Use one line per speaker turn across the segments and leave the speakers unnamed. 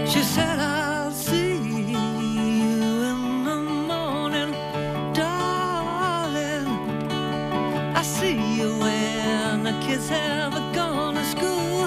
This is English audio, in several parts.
She said, I'll see you in the morning, darling. I see you when the kids have gone to school.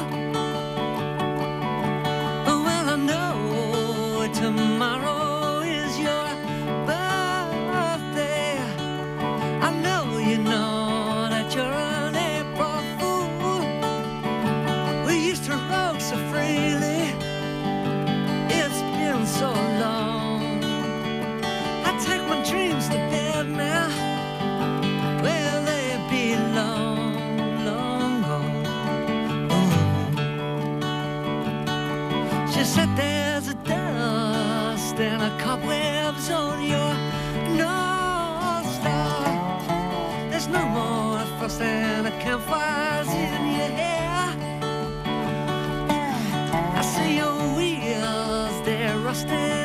Well, I know tomorrow is your birthday. I know you know that you're an April fool. We used to rock so freely, it's been so long. I take my dreams to bed now, where they belong, long gone. Oh. She said there's a dust and a cobwebs on your North Star. There's no more frost and a campfires in your hair. I see your wheels, they're rusted